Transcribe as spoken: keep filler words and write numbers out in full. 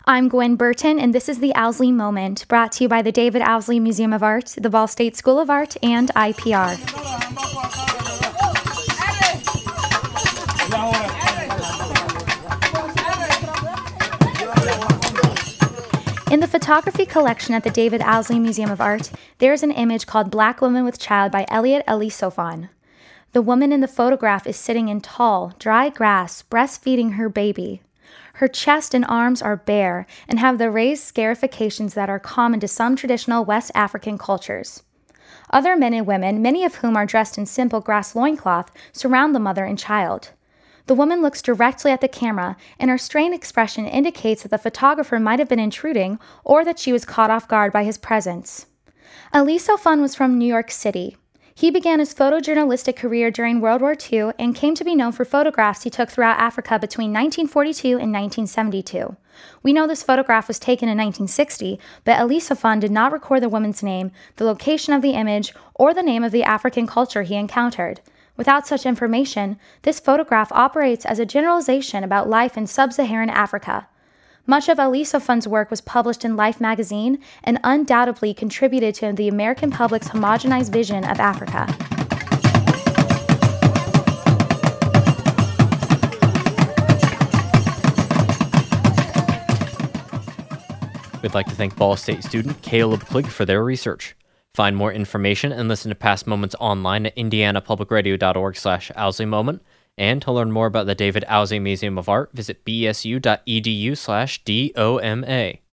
I'm Gwen Burton, and this is the Owsley Moment, brought to you by the David Owsley Museum of Art, the Ball State School of Art, and I P R. In the photography collection at the David Owsley Museum of Art, there is an image called Black Woman with Child by Elliot Elisofan. The woman in the photograph is sitting in tall, dry grass, breastfeeding her baby. Her chest and arms are bare and have the raised scarifications that are common to some traditional West African cultures. Other men and women, many of whom are dressed in simple grass loincloth, surround the mother and child. The woman looks directly at the camera, and her strained expression indicates that the photographer might have been intruding or that she was caught off guard by his presence. Elisofan was from New York City. He began his photojournalistic career during World War Two and came to be known for photographs he took throughout Africa between nineteen forty-two and nineteen seventy-two. We know this photograph was taken in nineteen sixty, but Elisofan did not record the woman's name, the location of the image, or the name of the African culture he encountered. Without such information, this photograph operates as a generalization about life in sub-Saharan Africa. Much of Elisofan's work was published in Life magazine and undoubtedly contributed to the American public's homogenized vision of Africa. We'd like to thank Ball State student Caleb Klig for their research. Find more information and listen to past moments online at indianapublicradio.org slash Owsley Moment. And to learn more about the David Owsley Museum of Art, visit bsu.edu slash DOMA.